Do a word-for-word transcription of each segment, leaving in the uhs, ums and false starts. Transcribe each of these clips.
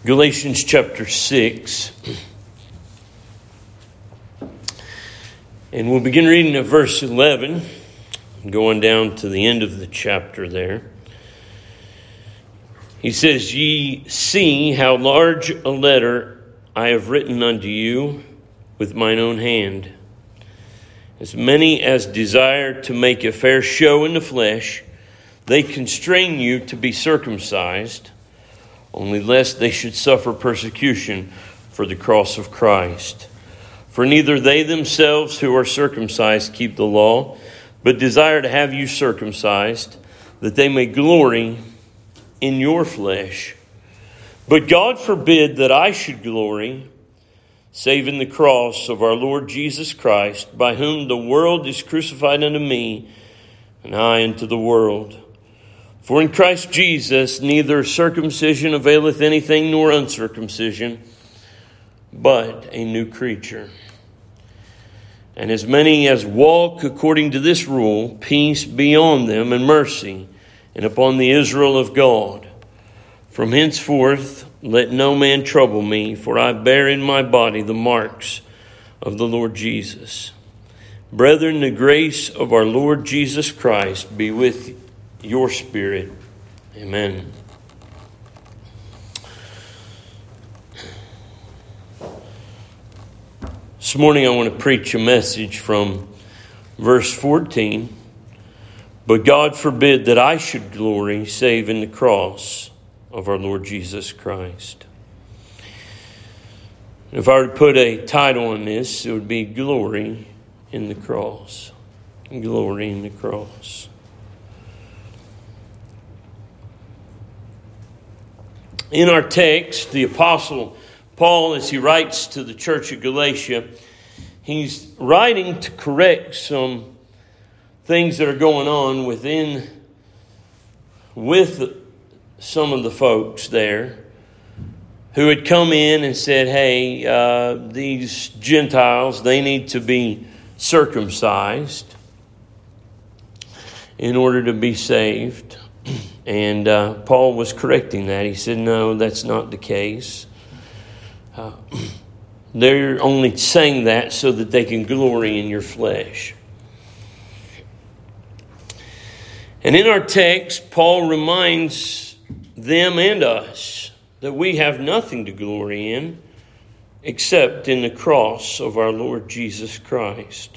Galatians chapter six. And we'll begin reading at verse eleven, going down to the end of the chapter there. He says, "Ye see how large a letter I have written unto you with mine own hand. As many as desire to make a fair show in the flesh, they constrain you to be circumcised, only lest they should suffer persecution for the cross of Christ. For neither they themselves who are circumcised keep the law, but desire to have you circumcised, that they may glory in your flesh. But God forbid that I should glory, save in the cross of our Lord Jesus Christ, by whom the world is crucified unto me, and I unto the world. For in Christ Jesus neither circumcision availeth anything nor uncircumcision, but a new creature. And as many as walk according to this rule, peace be on them and mercy, and upon the Israel of God. From henceforth let no man trouble me, for I bear in my body the marks of the Lord Jesus. Brethren, the grace of our Lord Jesus Christ be with you. Your spirit. Amen." This morning I want to preach a message from verse fourteen. "But God forbid that I should glory, save in the cross of our Lord Jesus Christ." If I were to put a title on this, it would be "Glory in the Cross." Glory in the cross. In our text, the Apostle Paul, as he writes to the church of Galatia, he's writing to correct some things that are going on within, with some of the folks there who had come in and said, hey, uh, these Gentiles, they need to be circumcised in order to be saved. And uh, Paul was correcting that. He said, no, that's not the case. Uh, they're only saying that so that they can glory in your flesh. And in our text, Paul reminds them and us that we have nothing to glory in except in the cross of our Lord Jesus Christ.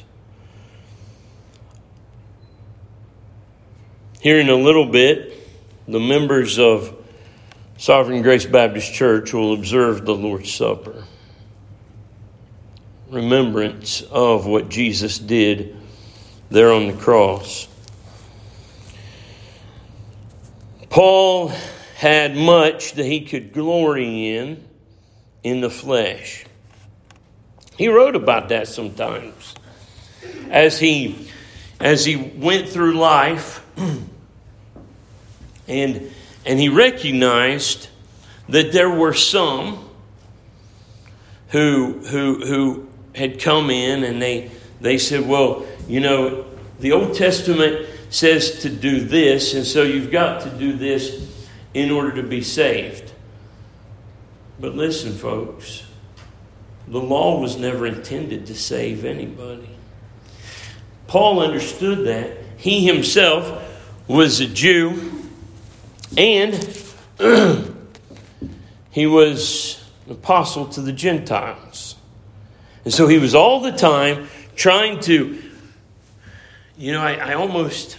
Here in a little bit, the members of Sovereign Grace Baptist Church will observe the Lord's Supper. Remembrance of what Jesus did there on the cross. Paul had much that he could glory in, in the flesh. He wrote about that sometimes. As he, as he went through life, And and he recognized that there were some who who who had come in and they they said, well, you know, the Old Testament says to do this, and so you've got to do this in order to be saved. But listen, folks, the law was never intended to save anybody. Paul understood that. He himself was a Jew. And he was an apostle to the Gentiles. And so he was all the time trying to, you know, I, I almost,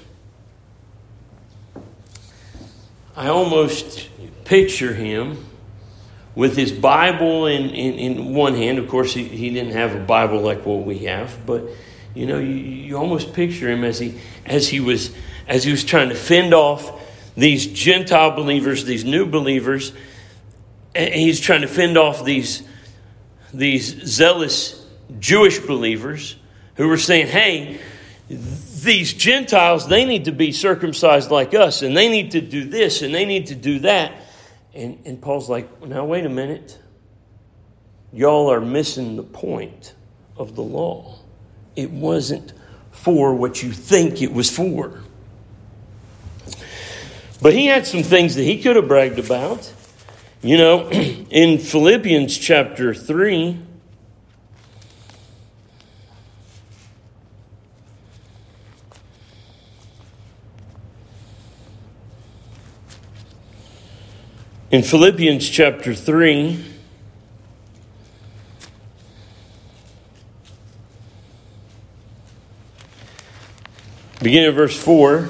I almost picture him with his Bible in, in, in one hand. Of course, he, he didn't have a Bible like what we have, but you know, you, you almost picture him as he as he was as he was trying to fend off these Gentile believers, these new believers. He's trying to fend off these, these zealous Jewish believers who were saying, hey, these Gentiles, they need to be circumcised like us, and they need to do this, and they need to do that. And, and Paul's like, now wait a minute. Y'all are missing the point of the law. It wasn't for what you think it was for. But he had some things that he could have bragged about. You know, in Philippians chapter three, in Philippians chapter three, beginning of verse four,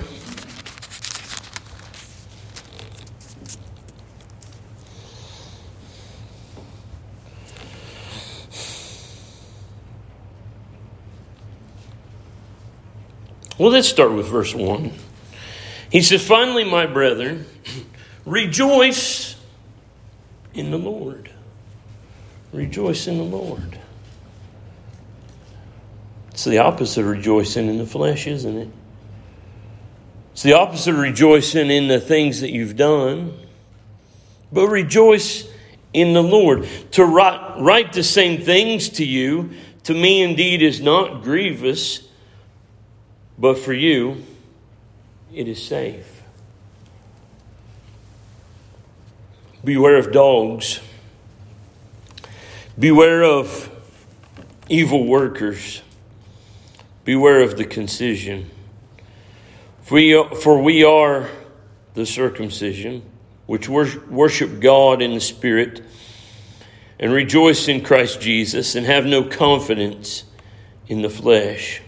well, let's start with verse one. He says, "Finally, my brethren, rejoice in the Lord." Rejoice in the Lord. It's the opposite of rejoicing in the flesh, isn't it? It's the opposite of rejoicing in the things that you've done. But rejoice in the Lord. To write, write the same things to you, to me indeed is not grievous, but for you it is safe. Beware of dogs. Beware of evil workers. Beware of the concision. For we, for we are the circumcision, which worship God in the Spirit, and rejoice in Christ Jesus, and have no confidence in the flesh.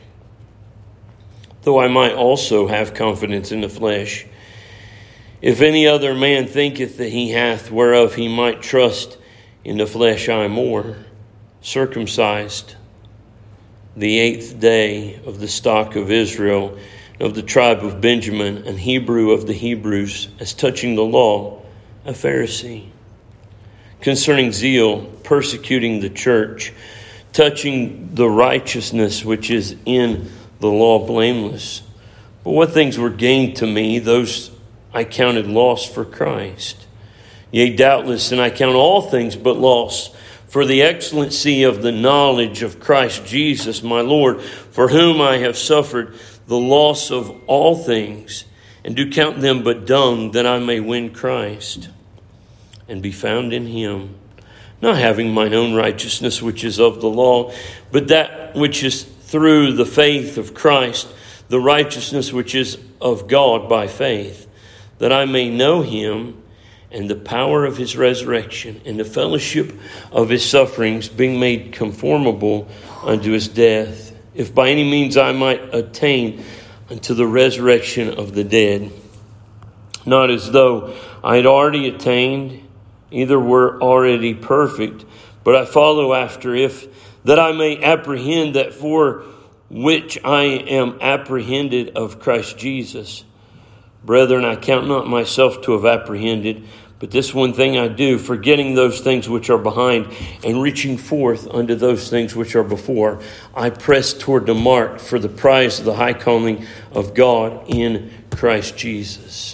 Though I might also have confidence in the flesh. If any other man thinketh that he hath whereof he might trust in the flesh, I am more circumcised the eighth day of the stock of Israel, of the tribe of Benjamin, an Hebrew of the Hebrews, as touching the law, a Pharisee. Concerning zeal, persecuting the church, touching the righteousness which is in the law, blameless. But what things were gained to me, those I counted loss for Christ. Yea, doubtless, and I count all things but loss, for the excellency of the knowledge of Christ Jesus my Lord, for whom I have suffered the loss of all things, and do count them but dung, that I may win Christ, and be found in him, not having mine own righteousness which is of the law, but that which is through the faith of Christ, the righteousness which is of God by faith, that I may know him and the power of his resurrection, and the fellowship of his sufferings, being made conformable unto his death, if by any means I might attain unto the resurrection of the dead. Not as though I had already attained, either were already perfect, but I follow after, if that I may apprehend that for which I am apprehended of Christ Jesus. Brethren, I count not myself to have apprehended, but this one thing I do, forgetting those things which are behind, and reaching forth unto those things which are before, I press toward the mark for the prize of the high calling of God in Christ Jesus.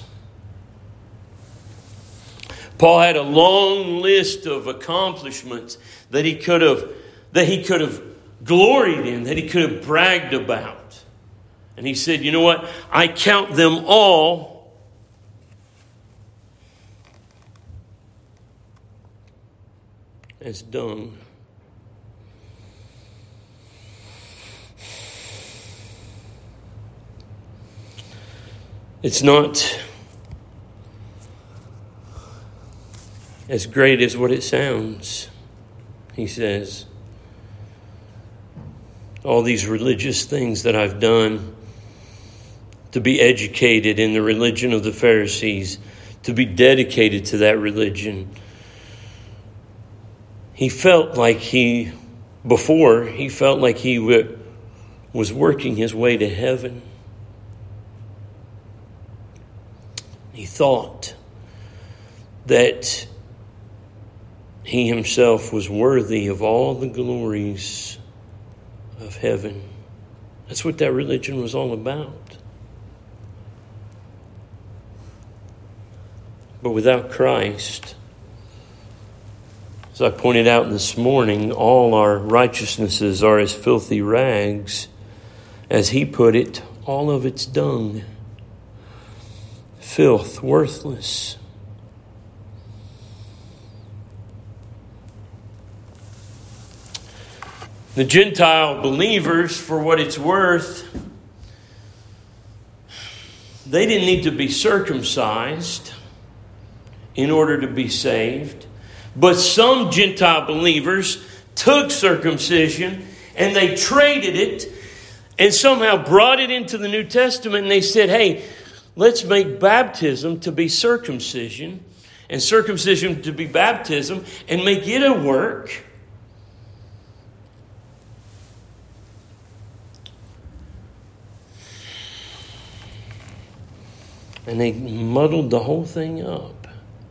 Paul had a long list of accomplishments that he could have, that he could have gloried in, that he could have bragged about. And he said, you know what? I count them all as dung. It's not as great as what it sounds, he says. All these religious things that I've done, to be educated in the religion of the Pharisees, to be dedicated to that religion. He felt like he, before, he felt like he w- was working his way to heaven. He thought that he himself was worthy of all the glories of heaven. That's what that religion was all about. But without Christ, as I pointed out this morning, all our righteousnesses are as filthy rags. As he put it, all of it's dung. Filth, worthless. The Gentile believers, for what it's worth, they didn't need to be circumcised in order to be saved. But some Gentile believers took circumcision and they traded it and somehow brought it into the New Testament, and they said, hey, let's make baptism to be circumcision and circumcision to be baptism and make it a work. And they muddled the whole thing up.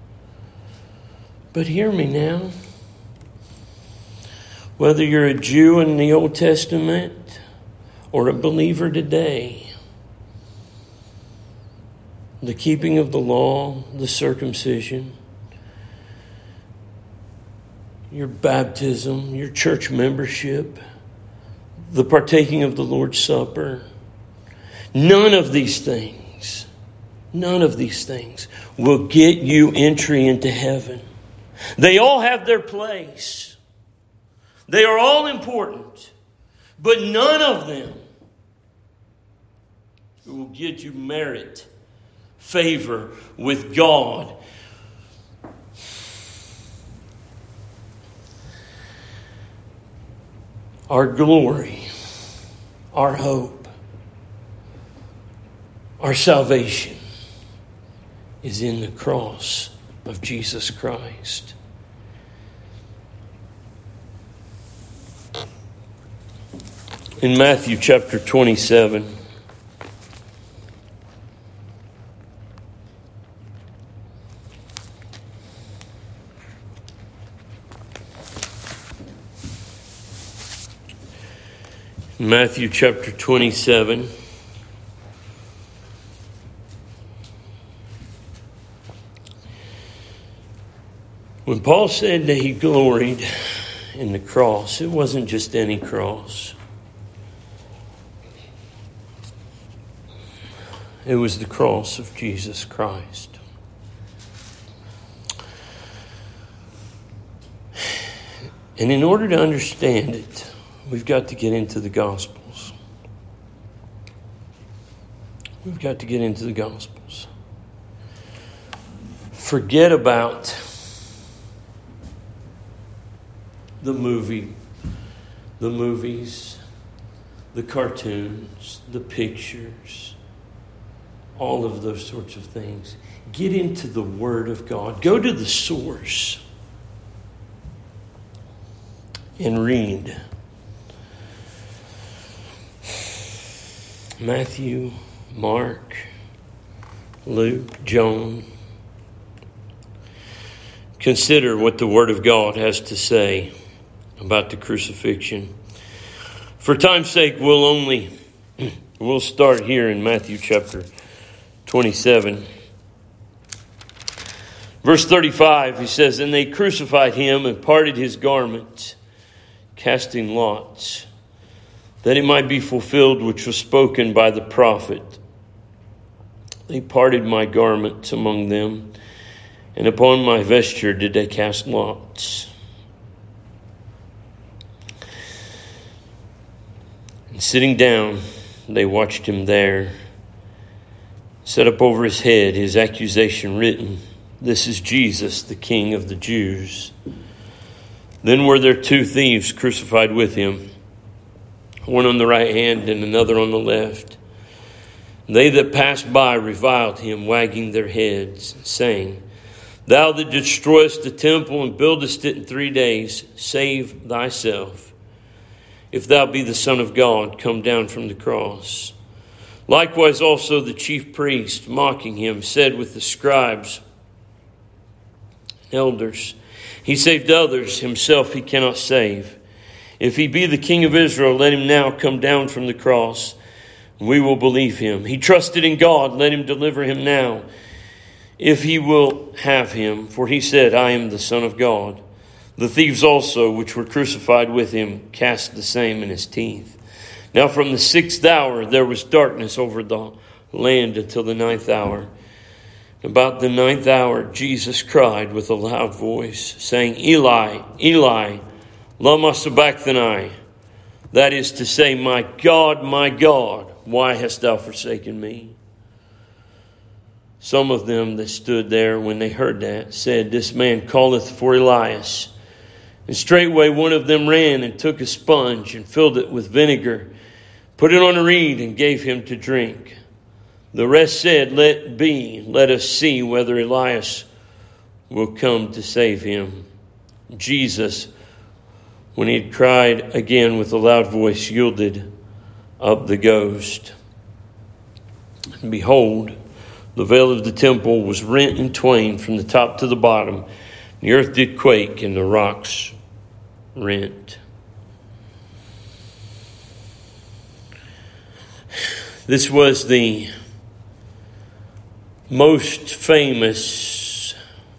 But hear me now. Whether you're a Jew in the Old Testament or a believer today, the keeping of the law, the circumcision, your baptism, your church membership, the partaking of the Lord's Supper, none of these things, none of these things will get you entry into heaven. They all have their place. They are all important, but none of them will get you merit, favor with God. Our glory, our hope, our salvation is in the cross of Jesus Christ. In Matthew chapter twenty-seven, Matthew chapter twenty-seven, when Paul said that he gloried in the cross, it wasn't just any cross. It was the cross of Jesus Christ. And in order to understand it, we've got to get into the Gospels. We've got to get into the Gospels. Forget about the movie, the movies, the cartoons, the pictures, all of those sorts of things. Get into the Word of God. Go to the source and read. Matthew, Mark, Luke, John. Consider what the Word of God has to say about the crucifixion. For time's sake, we'll only we'll start here in Matthew chapter twenty-seven. Verse thirty-five, he says, and they crucified him and parted his garment, casting lots, that it might be fulfilled which was spoken by the prophet. They parted my garments among them, and upon my vesture did they cast lots. And sitting down, they watched him there, set up over his head his accusation written, this is Jesus, the King of the Jews. Then were there two thieves crucified with him, one on the right hand and another on the left. They that passed by reviled him, wagging their heads, saying, thou that destroyest the temple and buildest it in three days, save thyself. If thou be the Son of God, come down from the cross. Likewise also the chief priest, mocking him, said with the scribes, elders, he saved others, himself he cannot save. If he be the King of Israel, let him now come down from the cross, and we will believe him. He trusted in God, let him deliver him now, if he will have him. For he said, I am the Son of God. The thieves also, which were crucified with him, cast the same in his teeth. Now from the sixth hour there was darkness over the land until the ninth hour. About the ninth hour Jesus cried with a loud voice, saying, Eli, Eli, lama sabachthani, That is to say, my God, my God, why hast thou forsaken me? Some of them that stood there when they heard that said, This man calleth for Elias. And straightway one of them ran and took a sponge and filled it with vinegar, put it on a reed and gave him to drink. The rest said, Let be, let us see whether Elias will come to save him. Jesus, when he had cried again with a loud voice, yielded up the ghost. And behold, the veil of the temple was rent in twain from the top to the bottom. The earth did quake and the rocks rent. This was the most famous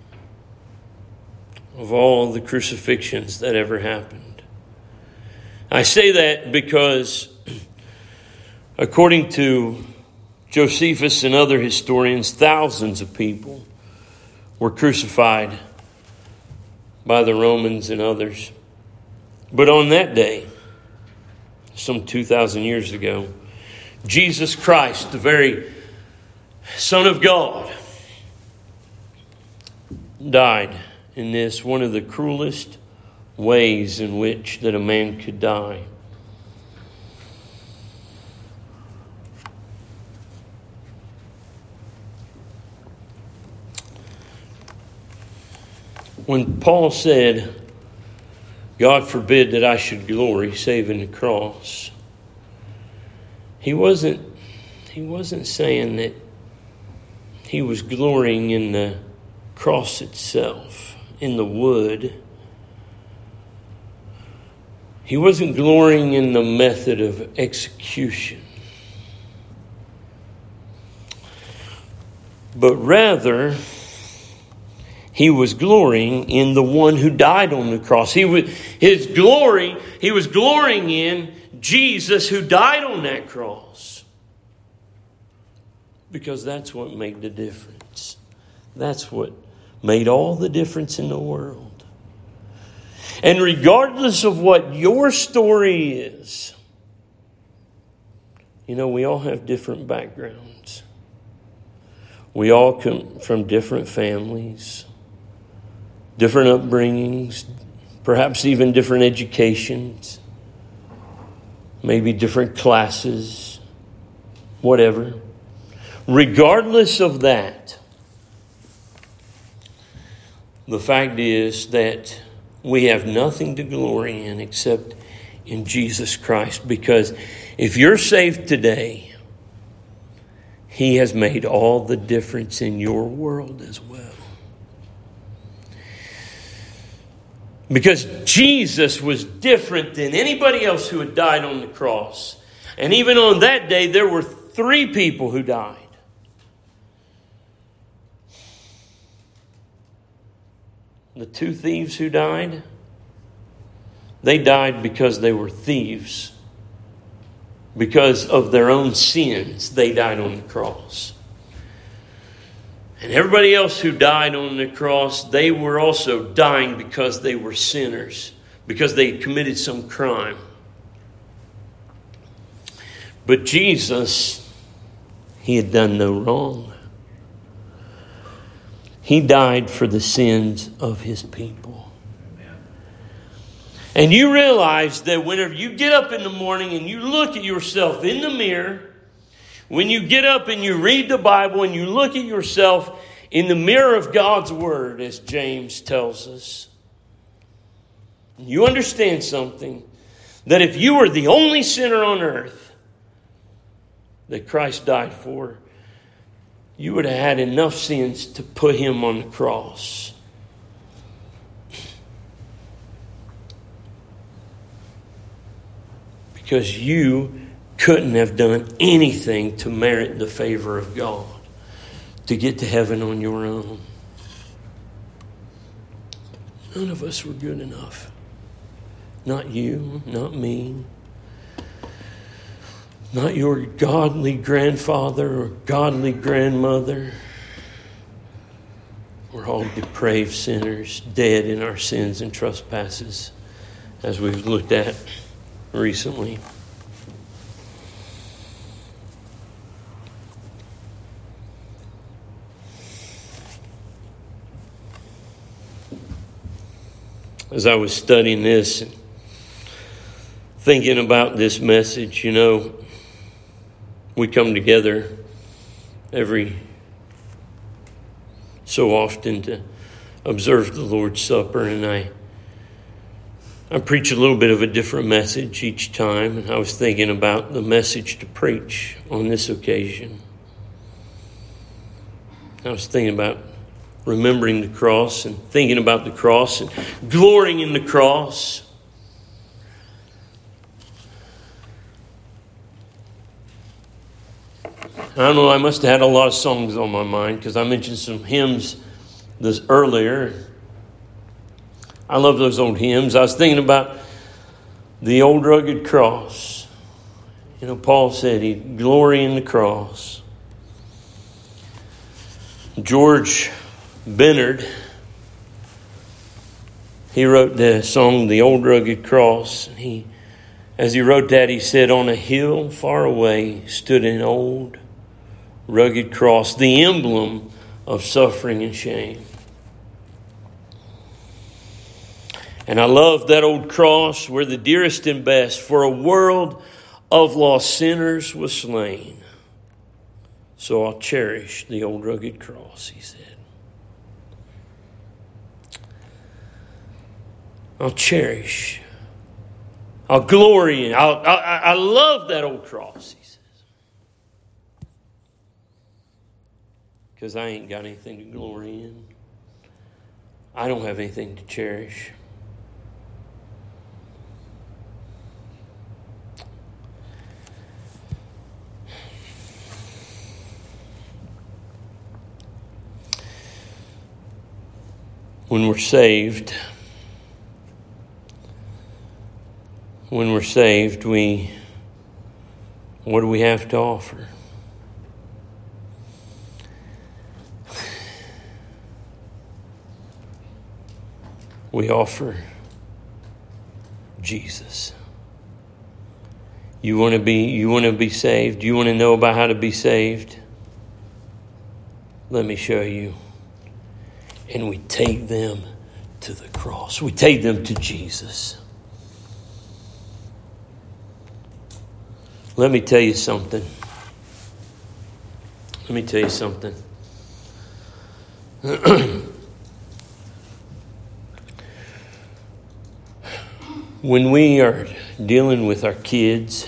of all the crucifixions that ever happened. I say that because, according to Josephus and other historians, thousands of people were crucified by the Romans and others. But on that day, some two thousand years ago, Jesus Christ, the very Son of God, died in this one of the cruelest ways in which that a man could die. When Paul said, God forbid that I should glory save in the cross, he wasn't he wasn't saying that he was glorying in the cross itself, in the wood. He wasn't glorying in the method of execution, but rather he was glorying in the one who died on the cross. He was, his glory, he was glorying in Jesus who died on that cross. Because that's what made the difference. That's what made all the difference in the world. And regardless of what your story is, you know, we all have different backgrounds. We all come from different families, different upbringings, perhaps even different educations, maybe different classes, whatever. Regardless of that, the fact is that we have nothing to glory in except in Jesus Christ. Because if you're saved today, He has made all the difference in your world as well. Because Jesus was different than anybody else who had died on the cross. And even on that day, there were three people who died. The two thieves who died, they died because they were thieves. Because of their own sins, they died on the cross. And everybody else who died on the cross, they were also dying because they were sinners, because they had committed some crime. But Jesus, He had done no wrong. He died for the sins of His people. Amen. And you realize that whenever you get up in the morning and you look at yourself in the mirror, when you get up and you read the Bible and you look at yourself in the mirror of God's Word, as James tells us, you understand something, that if you were the only sinner on earth that Christ died for, you would have had enough sins to put Him on the cross. Because you couldn't have done anything to merit the favor of God, to get to heaven on your own. None of us were good enough. Not you, not me. Not your godly grandfather or godly grandmother. We're all depraved sinners, dead in our sins and trespasses, as we've looked at recently. As I was studying this and thinking about this message, you know, we come together every so often to observe the Lord's Supper, and I I preach a little bit of a different message each time, and I was thinking about the message to preach on this occasion. I was thinking about remembering the cross and thinking about the cross and glorying in the cross. I don't know, I must have had a lot of songs on my mind because I mentioned some hymns this earlier. I love those old hymns. I was thinking about the old rugged cross. You know, Paul said he'd glory in the cross. George Bennard, he wrote the song, The Old Rugged Cross. He, as he wrote that, he said, on a hill far away stood an old rugged cross, the emblem of suffering and shame. And I love that old cross where the dearest and best for a world of lost sinners was slain. So I'll cherish the old rugged cross, he said. I'll cherish. I'll glory in. I'll, I, I love that old cross, he says. Because I ain't got anything to glory in. I don't have anything to cherish. When we're saved, when we're saved, we, what do we have to offer? We offer Jesus. You want to be, you want to be saved? You want to know about how to be saved? Let me show you. And we take them to the cross. We take them to Jesus. Let me tell you something. Let me tell you something. When we are dealing with our kids,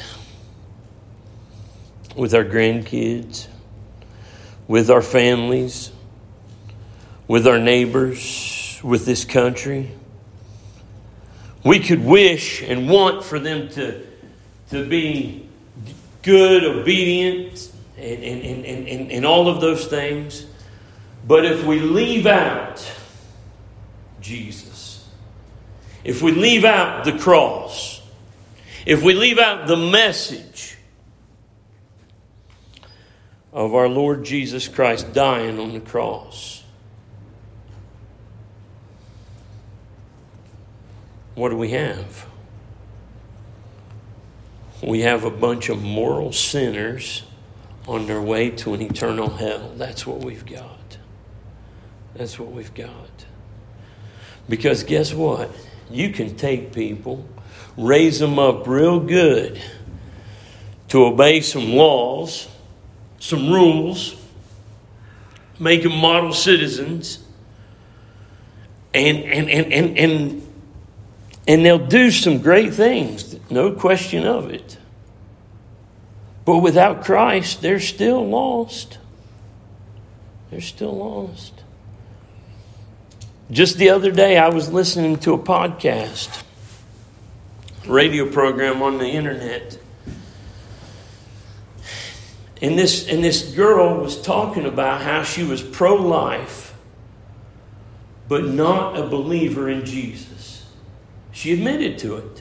with our grandkids, with our families, with our neighbors, with this country, we could wish and want for them to, to be good, obedient, and, and, and, and, and all of those things. But if we leave out Jesus, if we leave out the cross, if we leave out the message of our Lord Jesus Christ dying on the cross, what do we have? We have a bunch of moral sinners on their way to an eternal hell. That's what we've got. That's what we've got. Because guess what? You can take people, raise them up real good to obey some laws, some rules, make them model citizens, and and and and and And they'll do some great things, no question of it. But without Christ, they're still lost. They're still lost. Just the other day, I was listening to a podcast, radio program on the internet. And this, and this girl was talking about how she was pro-life, but not a believer in Jesus. She admitted to it.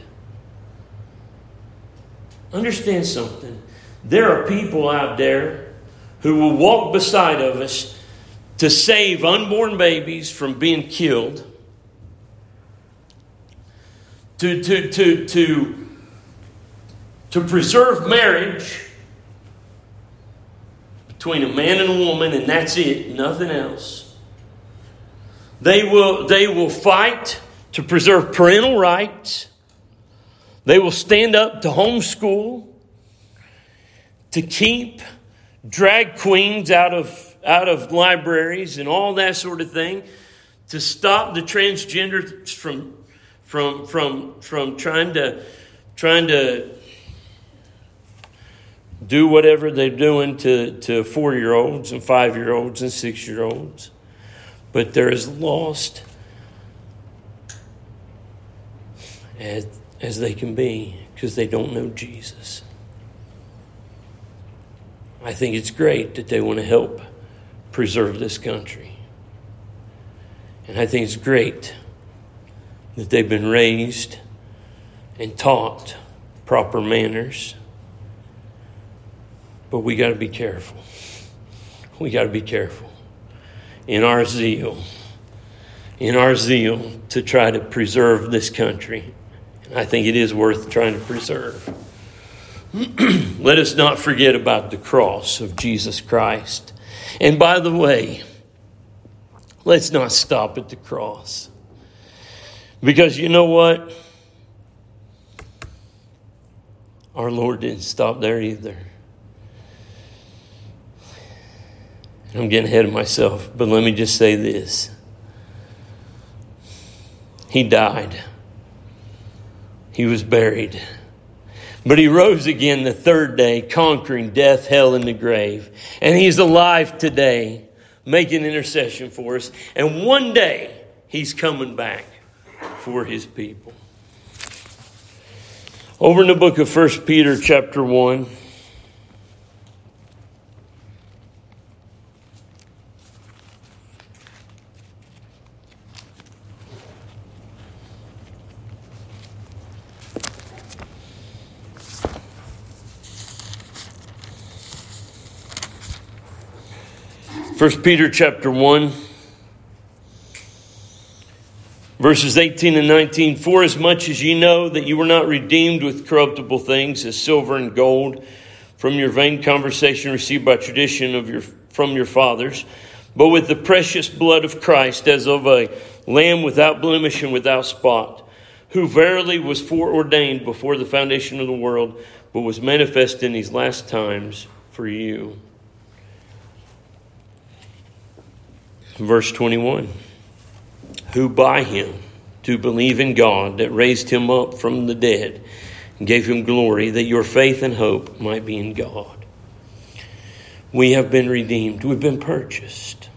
Understand something. There are people out there who will walk beside of us to save unborn babies from being killed, to to to to to preserve marriage between a man and a woman, and that's it, nothing else. They will, they will fight to preserve parental rights. They will stand up to homeschool, to keep drag queens out of, out of libraries and all that sort of thing, to stop the transgenders from, from, from, from trying to, trying to do whatever they're doing to, to four-year-olds and five-year-olds and six-year-olds. But they're as lost as, as they can be because they don't know Jesus. I think it's great that they want to help preserve this country. And I think it's great that they've been raised and taught proper manners. But we got to be careful. We got to be careful in our zeal, in our zeal to try to preserve this country. And I think it is worth trying to preserve. Let us not forget about the cross of Jesus Christ. And by the way, let's not stop at the cross. Because you know what? Our Lord didn't stop there either. I'm getting ahead of myself, but let me just say this. He died. He was buried. But he rose again the third day, conquering death, hell, and the grave. And he's alive today, making intercession for us. And one day, he's coming back for his people. Over in the book of First Peter chapter one. First Peter chapter one, verses eighteen and nineteen. For as much as ye know that you were not redeemed with corruptible things, as silver and gold, from your vain conversation received by tradition of your from your fathers, but with the precious blood of Christ, as of a lamb without blemish and without spot, who verily was foreordained before the foundation of the world, but was manifest in these last times for you. Verse twenty-one, who by him do believe in God that raised him up from the dead and gave him glory, that your faith and hope might be in God. We have been redeemed. We've been purchased.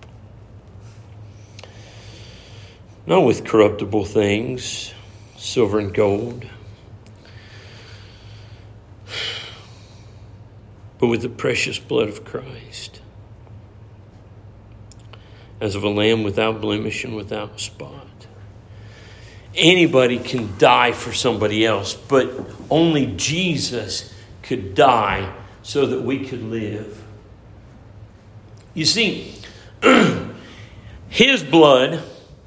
Not with corruptible things, silver and gold, but with the precious blood of Christ, as of a lamb without blemish and without spot. Anybody can die for somebody else, but only Jesus could die so that we could live. You see, his blood,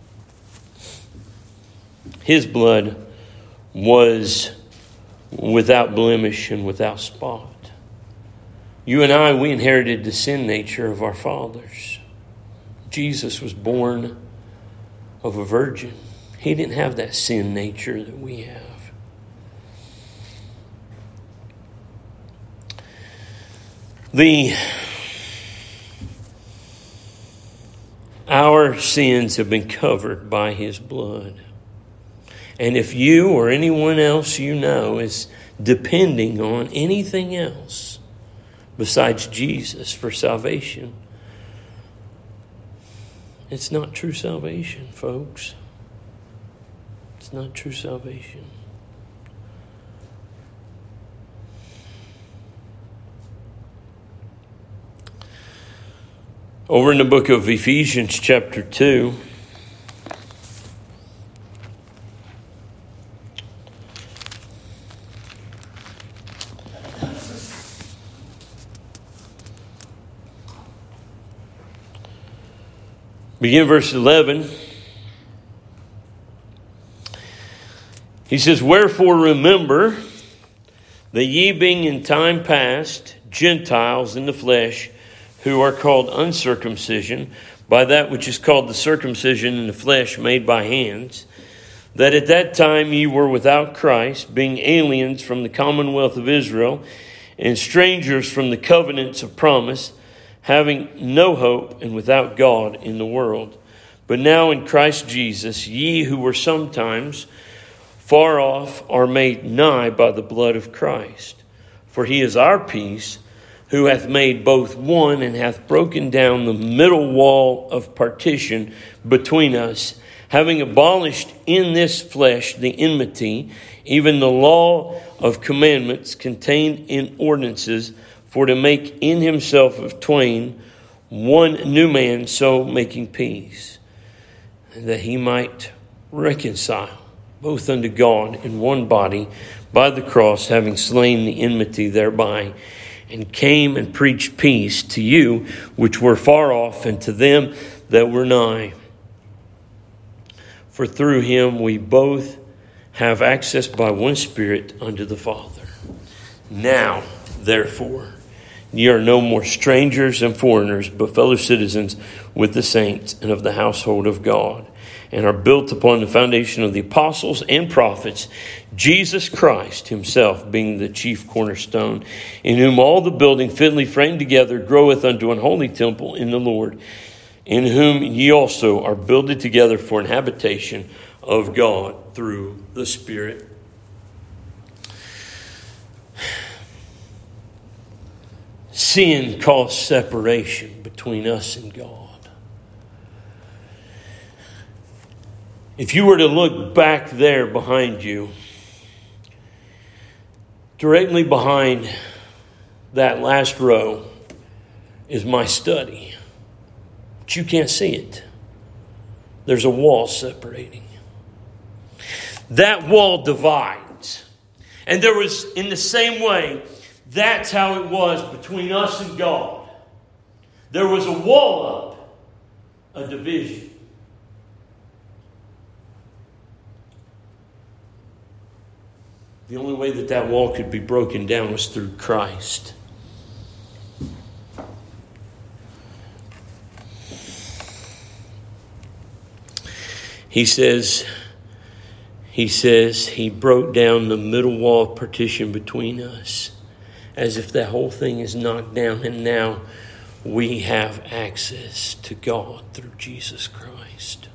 his blood was without blemish and without spot. You and I, we inherited the sin nature of our fathers. Jesus was born of a virgin. He didn't have that sin nature that we have. The our sins have been covered by his blood. And if you or anyone else you know is depending on anything else besides Jesus for salvation, it's not true salvation, folks. It's not true salvation. Over in the book of Ephesians chapter two, begin verse eleven. He says, wherefore remember that ye being in time past Gentiles in the flesh, who are called uncircumcision, by that which is called the circumcision in the flesh made by hands, that at that time ye were without Christ, being aliens from the commonwealth of Israel, and strangers from the covenants of promise, having no hope and without God in the world. But now in Christ Jesus, ye who were sometimes far off are made nigh by the blood of Christ. For he is our peace, who hath made both one, and hath broken down the middle wall of partition between us, having abolished in this flesh the enmity, even the law of commandments contained in ordinances, for to make in himself of twain one new man, so making peace, and that he might reconcile both unto God in one body by the cross, having slain the enmity thereby, and came and preached peace to you which were far off, and to them that were nigh. For through him we both have access by one Spirit unto the Father. Now, therefore, ye are no more strangers and foreigners, but fellow citizens with the saints and of the household of God, and are built upon the foundation of the apostles and prophets, Jesus Christ himself being the chief cornerstone, in whom all the building fitly framed together groweth unto an holy temple in the Lord, in whom ye also are builded together for an habitation of God through the Spirit. Sin caused separation between us and God. If you were to look back there behind you, directly behind that last row is my study. But you can't see it. There's a wall separating. That wall divides. And there was, in the same way, that's how it was between us and God. There was a wall up, a division. The only way that that wall could be broken down was through Christ. He says, he says he broke down the middle wall of partition between us, as if that whole thing is knocked down, and now we have access to God through Jesus Christ.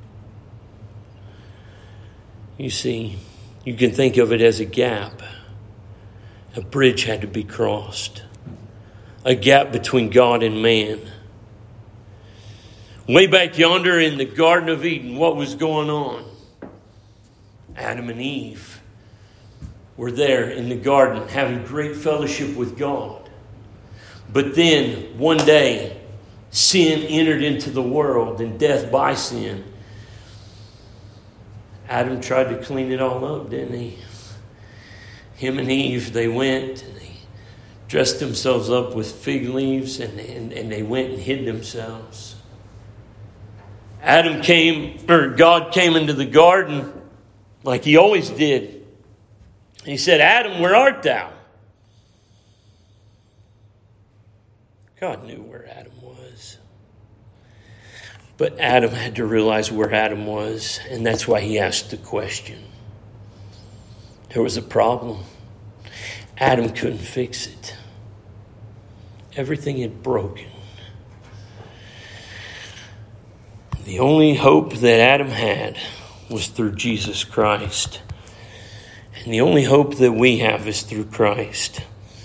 You see, you can think of it as a gap. A bridge had to be crossed. A gap between God and man. Way back yonder in the Garden of Eden, what was going on? Adam and Eve were there in the garden having great fellowship with God. But then one day, sin entered into the world, and death by sin. Adam tried to clean it all up, didn't he? Him and Eve, they went and they dressed themselves up with fig leaves, and, and, and they went and hid themselves. Adam came, or God came into the garden like he always did. He said, Adam, where art thou? God knew where Adam was. But Adam had to realize where Adam was, and that's why he asked the question. There was a problem. Adam couldn't fix it. Everything had broken. The only hope that Adam had was through Jesus Christ. And the only hope that we have is through Christ.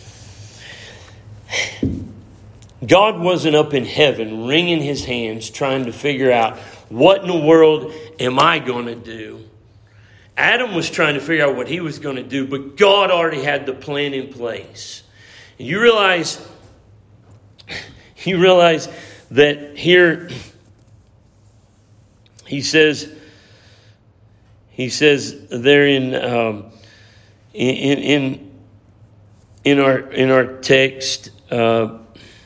God wasn't up in heaven wringing his hands trying to figure out, what in the world am I going to do? Adam was trying to figure out what he was going to do, but God already had the plan in place. And you realize, you realize that here he says, he says there in um, in in in our in our text. Uh,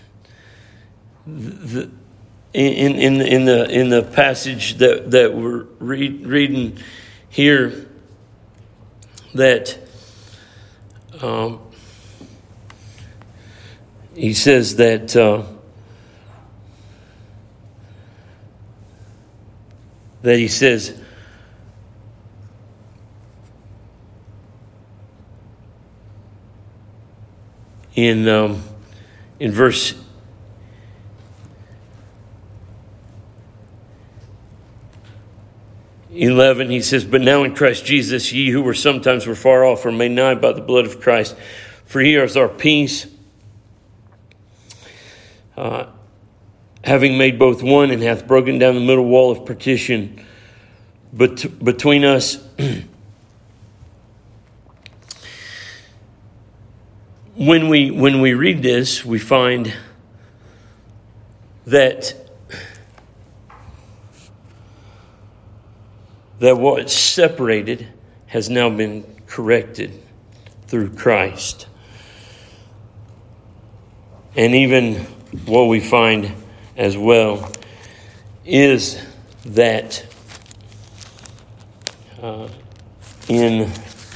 The, in in in the in the passage that that we're read, reading here, that Um, he says that uh, that he says in um, in verse eleven, he says, "But now in Christ Jesus, ye who were sometimes were far off are made nigh by the blood of Christ. For he is our peace, uh, having made both one, and hath broken down the middle wall of partition bet- between us." When we when we read this, we find that that what separated has now been corrected through Christ. And even what we find as well is that uh, in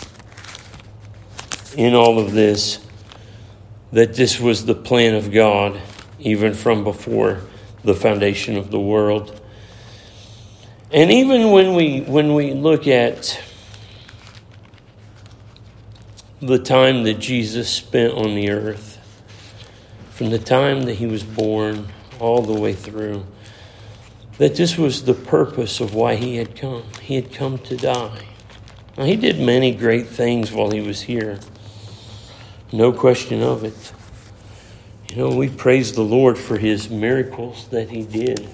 in all of this, that this was the plan of God even from before the foundation of the world. And even when we when we look at the time that Jesus spent on the earth, from the time that he was born all the way through, that this was the purpose of why he had come. He had come to die. Now, he did many great things while he was here. No question of it. You know, we praise the Lord for his miracles that he did.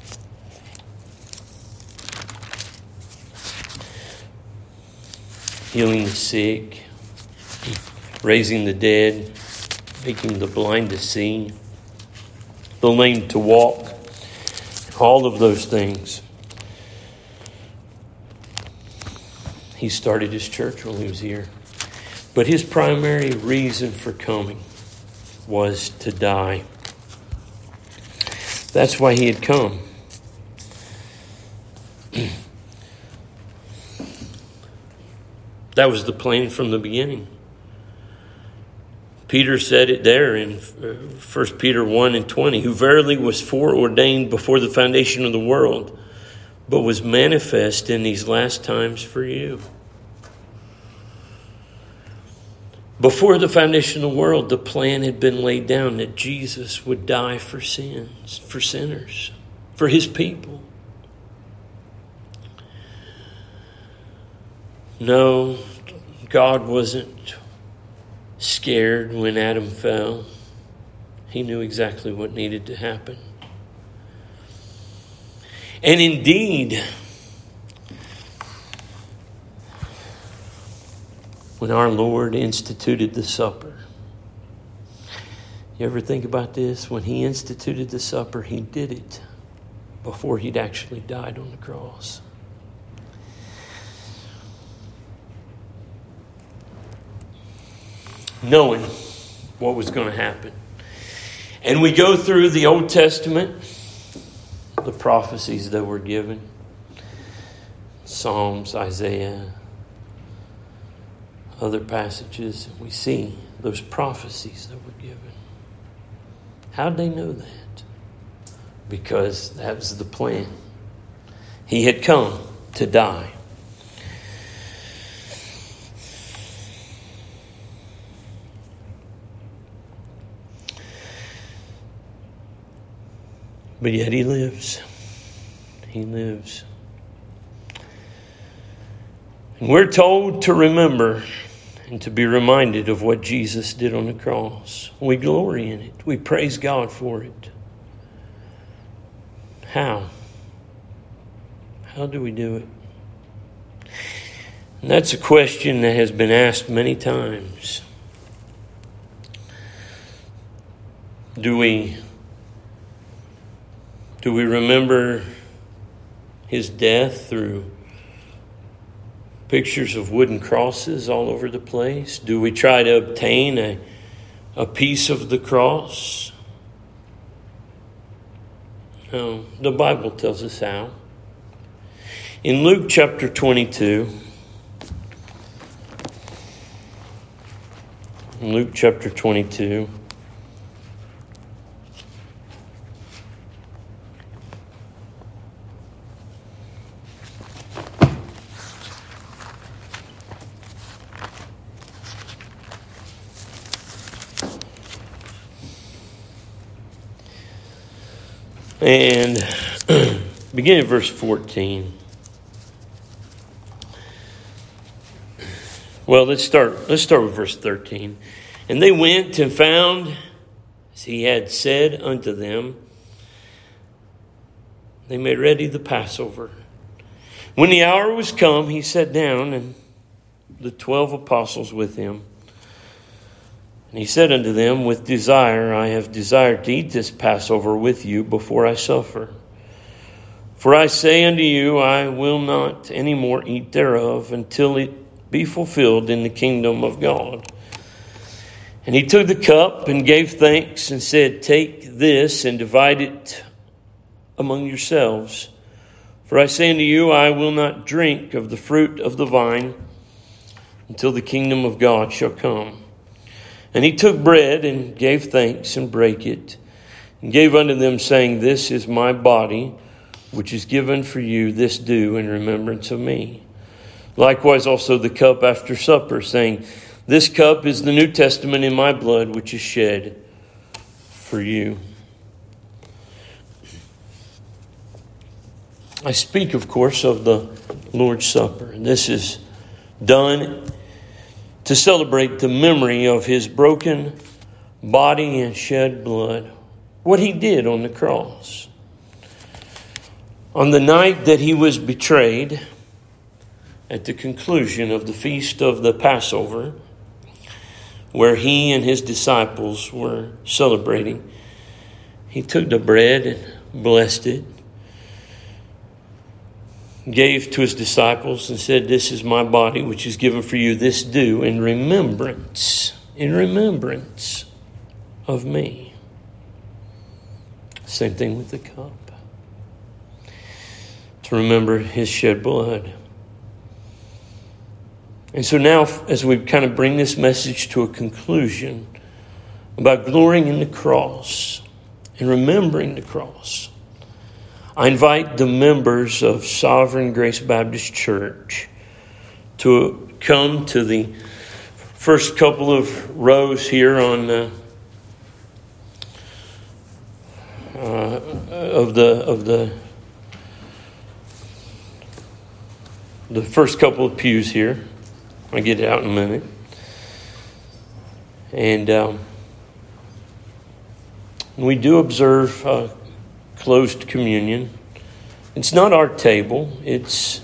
Healing the sick, raising the dead, making the blind to see, the lame to walk, all of those things. He started his church while he was here. But his primary reason for coming was to die. That's why he had come. That was the plan from the beginning. Peter said it there in First Peter one and twenty, "Who verily was foreordained before the foundation of the world, but was manifest in these last times for you." Before the foundation of the world, the plan had been laid down that Jesus would die for sins, for sinners, for his people. No, God wasn't scared when Adam fell. He knew exactly what needed to happen. And indeed, when our Lord instituted the supper, you ever think about this? When he instituted the supper, he did it before he'd actually died on the cross. Knowing what was going to happen. And we go through the Old Testament, the prophecies that were given, Psalms, Isaiah, other passages, we see those prophecies that were given. How'd they know that? Because that was the plan. He had come to die. But yet he lives. He lives. And we're told to remember and to be reminded of what Jesus did on the cross. We glory in it. We praise God for it. How? How do we do it? And that's a question that has been asked many times. Do we, do we remember his death through pictures of wooden crosses all over the place? Do we try to obtain a, a piece of the cross? No, the Bible tells us how. In Luke chapter twenty-two, Luke chapter twenty-two. And beginning at verse fourteen. Well, let's start. Let's start with verse thirteen. And they went and found, as he had said unto them, they made ready the Passover. When the hour was come, he sat down, and the twelve apostles with him. And he said unto them, with desire I have desired to eat this Passover with you before I suffer. For I say unto you, I will not any more eat thereof until it be fulfilled in the kingdom of God. And he took the cup and gave thanks and said, take this and divide it among yourselves. For I say unto you, I will not drink of the fruit of the vine until the kingdom of God shall come. And he took bread and gave thanks and brake it, and gave unto them, saying, this is my body, which is given for you. This do in remembrance of me. Likewise also the cup after supper, saying, this cup is the New Testament in my blood, which is shed for you. I speak, of course, of the Lord's Supper. This is done to celebrate the memory of his broken body and shed blood. What he did on the cross. On the night that he was betrayed, at the conclusion of the feast of the Passover, where he and his disciples were celebrating, he took the bread and blessed it, gave to his disciples and said, this is my body, which is given for you. This do in remembrance, in remembrance of me. Same thing with the cup. To remember his shed blood. And so now, as we kind of bring this message to a conclusion about glorying in the cross and remembering the cross, I invite the members of Sovereign Grace Baptist Church to come to the first couple of rows here on uh, uh, of the of the the first couple of pews here. I'll get it out in a minute, and um, we do observe Uh, closed communion. It's not our table. It's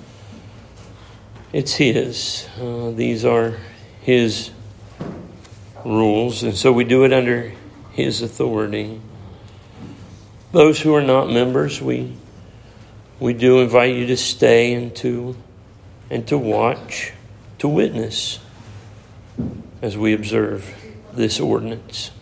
it's his. Uh, these are his rules, and so we do it under his authority. Those who are not members, we we do invite you to stay and to and to watch, to witness as we observe this ordinance.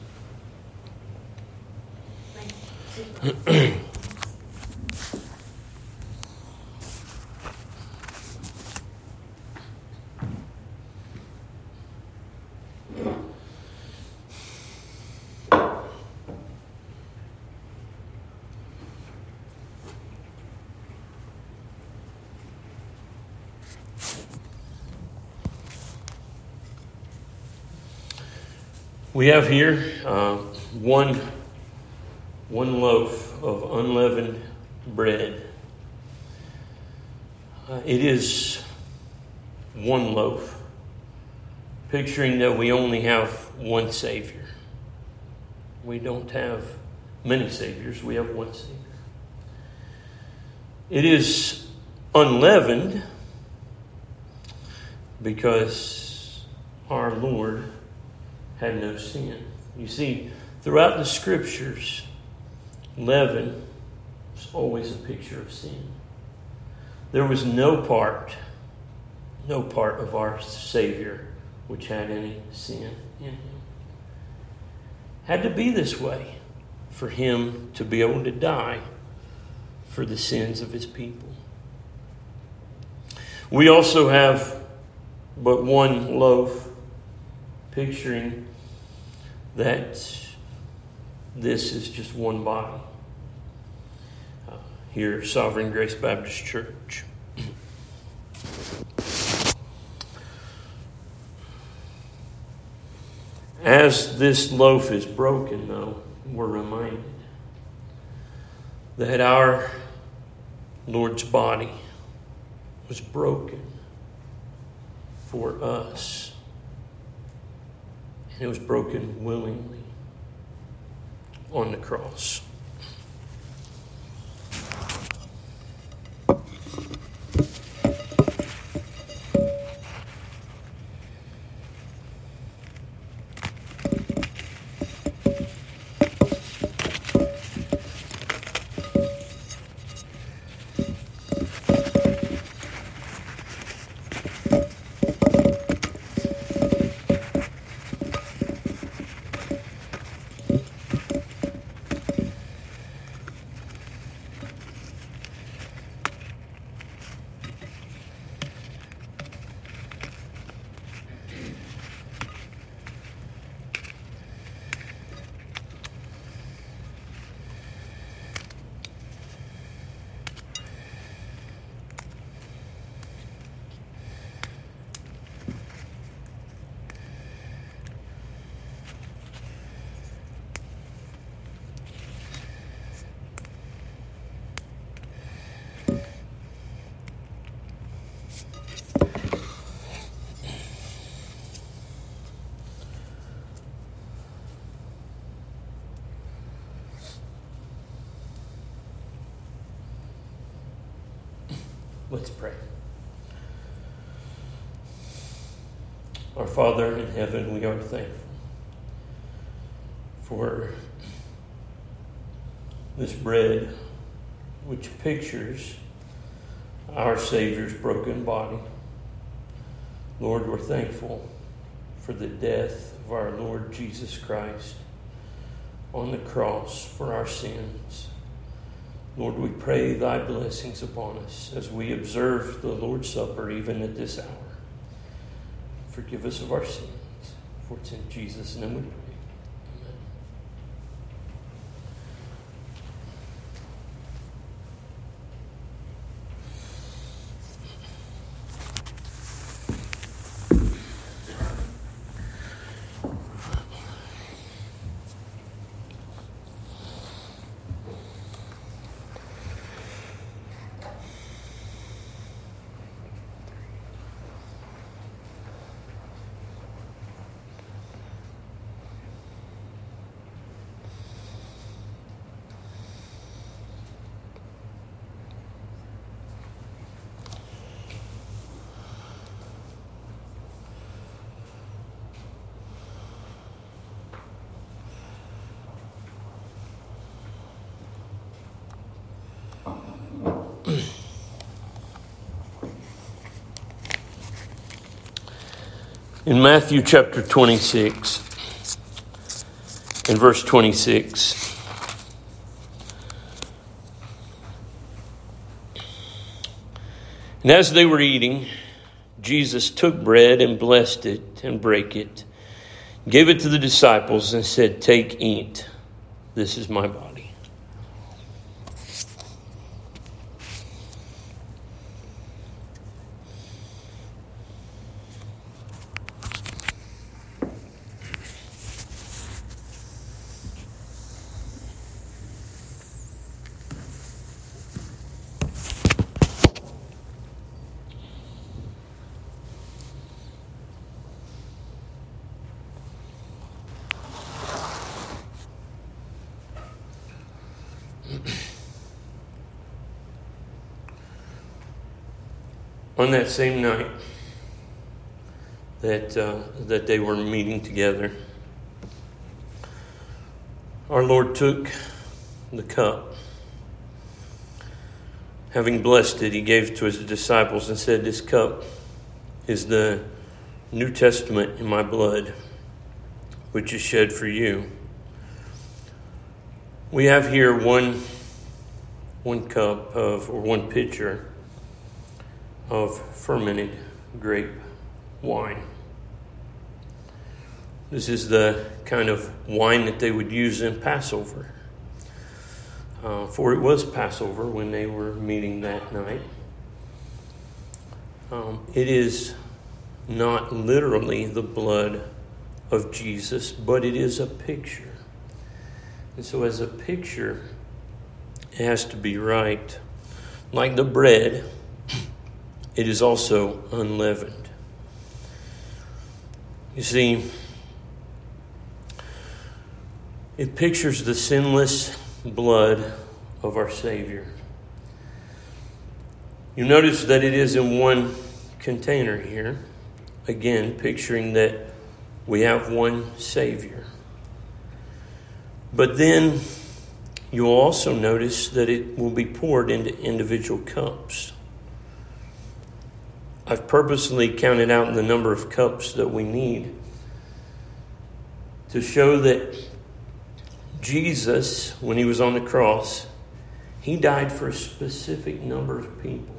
We have here uh, one one loaf of unleavened bread. Uh, it is one loaf, picturing that we only have one Savior. We don't have many Saviors. We have one Savior. It is unleavened because our Lord had no sin. You see, throughout the Scriptures, leaven is always a picture of sin. There was no part, no part of our Savior which had any sin in him. Had to be this way for him to be able to die for the sins of his people. We also have but one loaf, picturing that this is just one body. Uh, here, Sovereign Grace Baptist Church. As this loaf is broken, though, we're reminded that our Lord's body was broken for us. And it was broken willingly on the cross. Let's pray. Our Father in heaven, we are thankful for this bread which pictures our Savior's broken body. Lord, we're thankful for the death of our Lord Jesus Christ on the cross for our sins. Lord, we pray thy blessings upon us as we observe the Lord's Supper even at this hour. Forgive us of our sins, for it's in Jesus' name we pray. In Matthew chapter twenty-six, in verse twenty-six, and as they were eating, Jesus took bread and blessed it and brake it, gave it to the disciples and said, "Take, eat, this is my body." On that same night that uh, that they were meeting together, our Lord took the cup. Having blessed it, he gave it to his disciples and said, "This cup is the New Testament in my blood, which is shed for you." We have here one one cup of, or one pitcher of fermented grape wine. This is the kind of wine that they would use in Passover. Uh, for it was Passover when they were meeting that night. Um, it is not literally the blood of Jesus, but it is a picture. And so as a picture, it has to be right. Like the bread, it is also unleavened. You see, it pictures the sinless blood of our Savior. You notice that it is in one container here. Again, picturing that we have one Savior. But then you'll also notice that it will be poured into individual cups. I've purposely counted out the number of cups that we need to show that Jesus, when he was on the cross, he died for a specific number of people.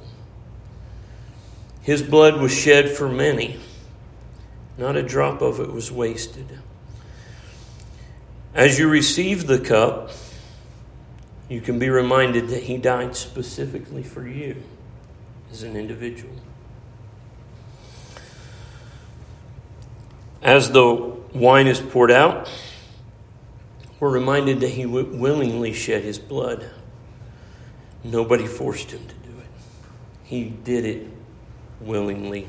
His blood was shed for many. Not a drop of it was wasted. As you receive the cup, you can be reminded that he died specifically for you as an individual. As the wine is poured out, we're reminded that he willingly shed his blood. Nobody forced him to do it. He did it willingly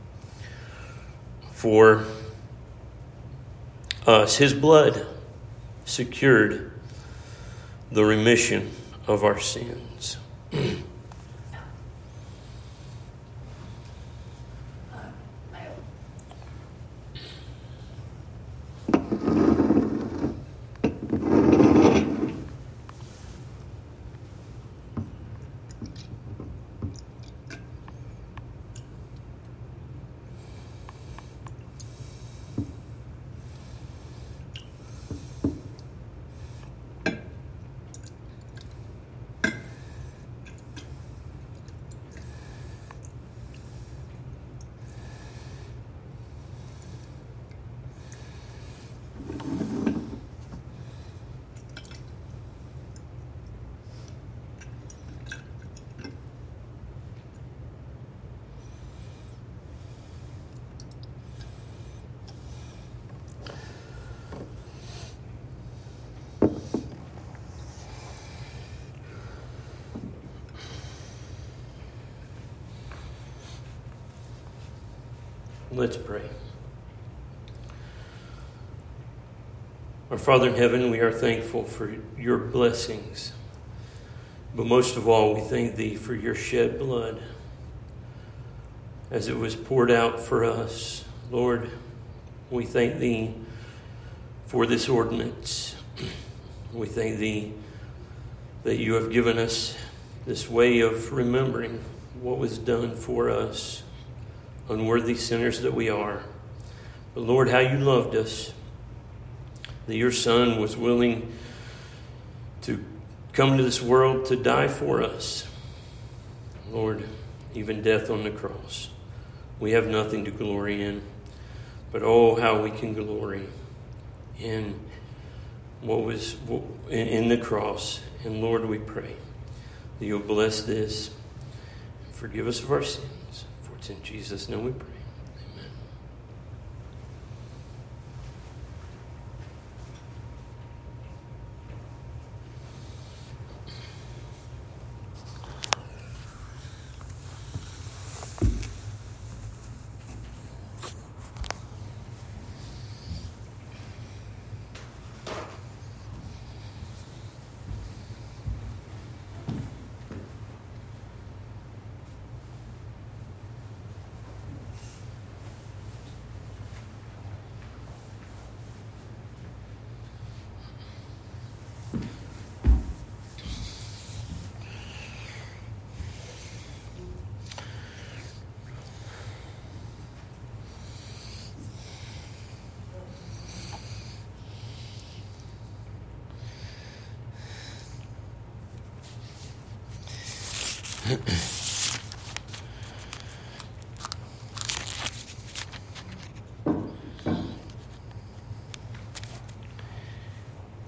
for us. His blood secured the remission of our sins. Let's pray. Our Father in heaven, we are thankful for your blessings. But most of all, we thank thee for your shed blood as it was poured out for us. Lord, we thank thee for this ordinance. We thank thee that you have given us this way of remembering what was done for us, unworthy sinners that we are. But Lord, how you loved us, that your Son was willing to come to this world to die for us. Lord, even death on the cross. We have nothing to glory in, but oh, how we can glory in what was in the cross. And Lord, we pray that you'll bless this, forgive us of our sins. For it's in Jesus' name we pray. Amen.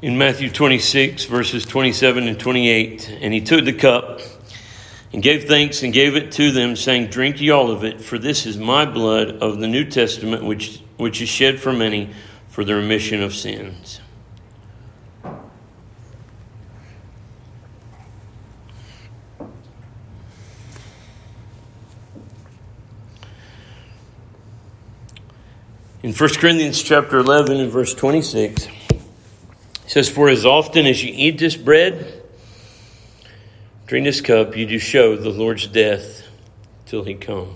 in Matthew twenty-six, verses twenty-seven and twenty-eight. And he took the cup and gave thanks and gave it to them, saying, "Drink ye all of it, for this is my blood of the New Testament, which, which is shed for many for the remission of sins." In First Corinthians chapter eleven and verse twenty-six, it says, "For as often as you eat this bread, drink this cup, you do show the Lord's death till he come."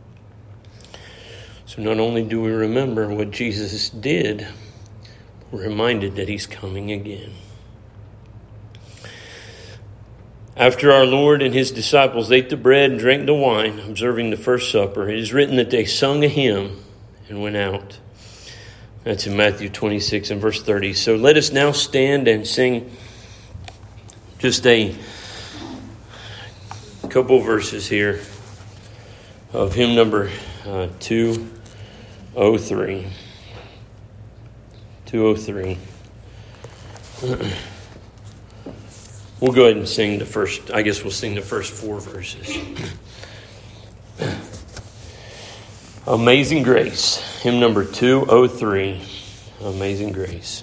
So not only do we remember what Jesus did, we're reminded that he's coming again. After our Lord and his disciples ate the bread and drank the wine, observing the first supper, it is written that they sung a hymn and went out. That's in Matthew twenty-six and verse thirty. So let us now stand and sing just a couple verses here of hymn number uh, two oh three. two oh three. We'll go ahead and sing the first, I guess we'll sing the first four verses. Amazing Grace, hymn number two oh three. Amazing Grace.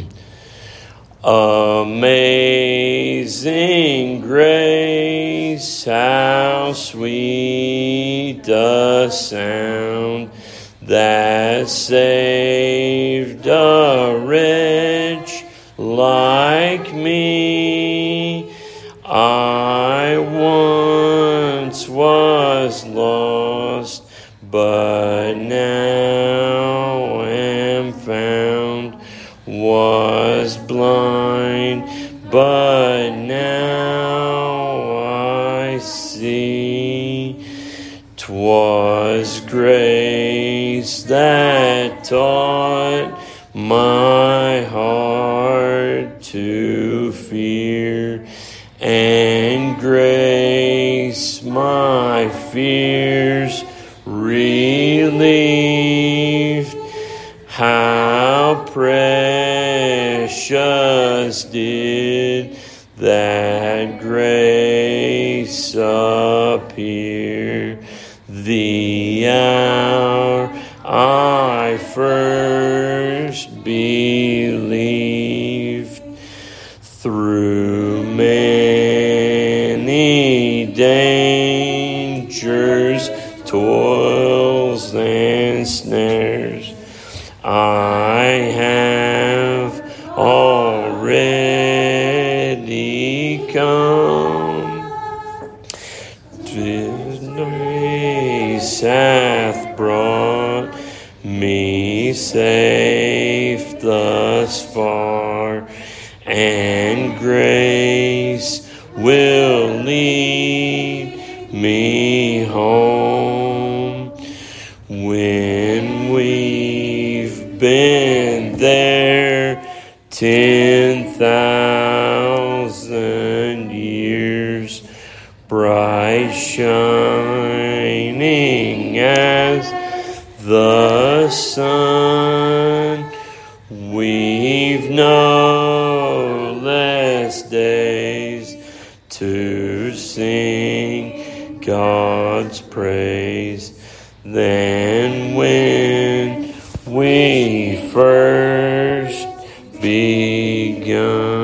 Amazing grace, how sweet the sound that saved a wretch like me. I once was lost, but now am found, was blind, but now I see. 'Twas grace that taught my heart to fear, and grace my fears relieved. How precious did that grace appear, the hour I first believed. Through many dangers, toils and snares, I have already come. Grace hath brought me safe thus far, and grace will lead me home. When we've been there ten thousand years, bright shining as the sun, we've no less days to sing God's praise than when we first begun.